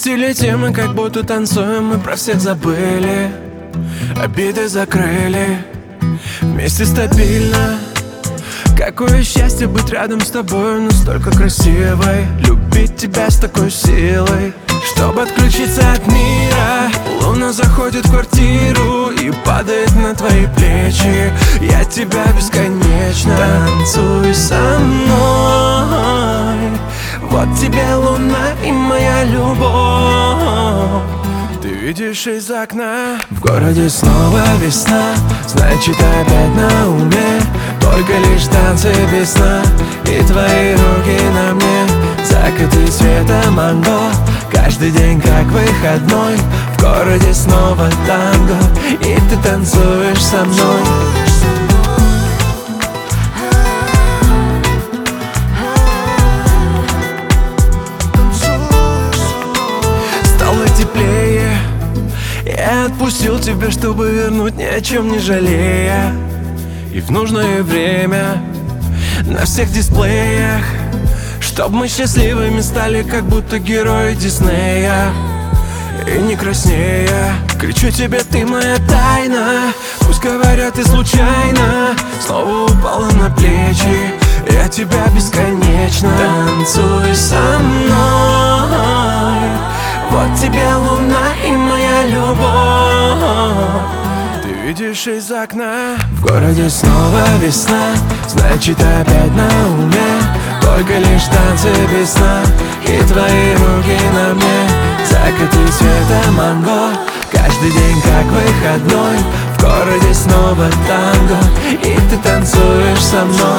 Вместе летим и как будто танцуем, мы про всех забыли, обиды закрыли. Вместе стабильно. Какое счастье быть рядом с тобой, настолько красивой, любить тебя с такой силой. Чтобы отключиться от мира, луна заходит в квартиру и падает на твои плечи. Я тебя бесконечно. Танцуй со мной. Вот тебе луна и моя любовь. Ты видишь из окна. В городе снова весна, значит опять на уме. Только лишь танцы без сна и твои руки на мне. Закаты цвета манго, каждый день как выходной. В городе снова танго, и ты танцуешь со мной. Стало теплее, я отпустил тебя, чтобы вернуть, ни о чем не жалея. И в нужное время на всех дисплеях, чтоб мы счастливыми стали, как будто герои Диснея. И не краснея, кричу тебе, ты моя тайна. Пусть говорят, ты случайно снова упала на плечи. Я тебя бесконечно. Танцуй со мной. Вот тебе луна и моя любовь. Видишь из окна. В городе снова весна, значит опять на уме. Только лишь танцы без сна и твои руки на мне. Закаты цвета манго, каждый день как выходной. В городе снова танго, и ты танцуешь со мной.